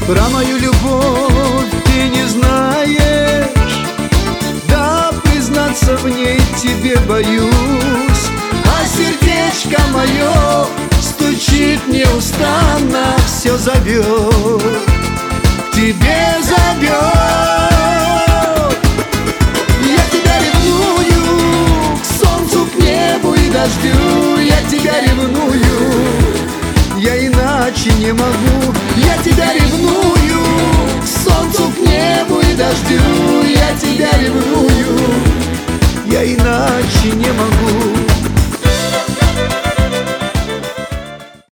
Про мою любовь ты не знаешь, да признаться в ней тебе боюсь. А сердечко мое стучит неустанно, все зовет, к тебе зовет. Я тебя ревную к солнцу, к небу и дождю. Я тебя ревную, я иначе не могу. Я тебя ревную к солнцу, к небу и дождю. Я тебя ревную, я иначе не могу.